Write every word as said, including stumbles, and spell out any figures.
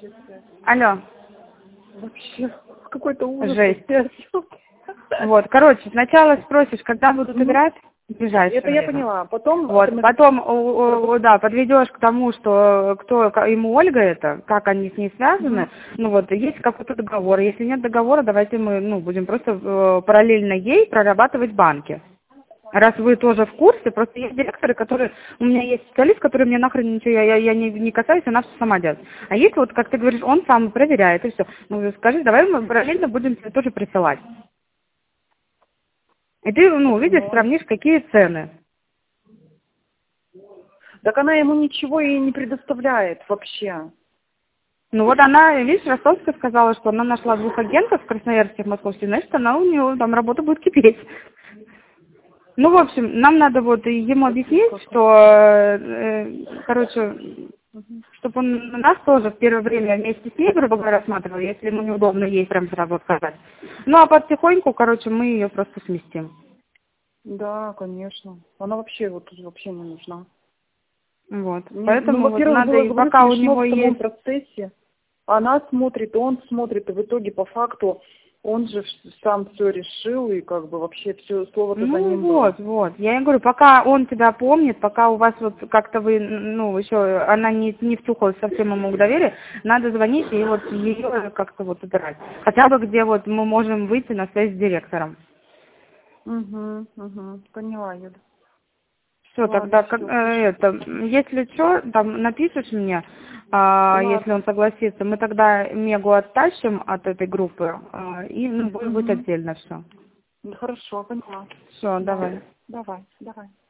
Алло. Вообще, какой-то ужас. Жесть. Вот, короче, сначала спросишь, когда будут Мгм. играть, в ближайшее Это я время. поняла. Потом, Вот, автоматически- потом, о, о, да, подведешь к тому, что кто ка- ему Ольга это, как они с ней связаны. Мгм. Ну вот, есть какой-то договор. Если нет договора, давайте мы, ну, будем просто э, параллельно ей прорабатывать банки. Раз вы тоже в курсе, просто есть директоры, которые... У меня есть специалист, который мне нахрен ничего, я, я, я не, не касаюсь, она все сама делает. А есть вот, как ты говоришь, он сам проверяет, и все. Ну, скажи, давай мы параллельно будем тебе тоже присылать. И ты, ну, увидишь, Ну, сравнишь, какие цены. так она ему ничего и не предоставляет вообще. Ну вот она, видишь, Ростовская сказала, что она нашла двух агентов в Красноярске, в Московске, значит, она у нее там работа будет кипеть. Ну, в общем, нам надо вот ему объяснить, что, э, короче, чтобы он нас тоже в первое время вместе с ней, грубо говоря, рассматривал, если ему неудобно ей прям сразу отказать. Ну, а потихоньку, короче, мы ее просто сместим. Да, конечно. Она вообще вот тут вообще не нужна. Вот. Не- ну, Поэтому вот во-первых, надо, было, и говорю, пока у смешно него в самом есть... процессе. Она смотрит, он смотрит, и в итоге по факту он же сам все решил, и как бы вообще все слово-то за Ну ним было. вот, вот. Я и говорю, пока он тебя помнит, пока у вас вот как-то вы, ну, еще она не, не втюхалась совсем ему к доверию, надо звонить и вот ее как-то вот убирать. Хотя бы где вот мы можем выйти на связь с директором. Угу, угу. Поняла, Юля. Все, тогда Ладно, как, все, э, хорошо. это, если что, там напишешь мне, а, если он Ладно. согласится, мы тогда Мегу оттащим от этой группы, а, и ну, будет быть Угу. отдельно все. Хорошо, поняла. Все, Да. давай. Давай, давай.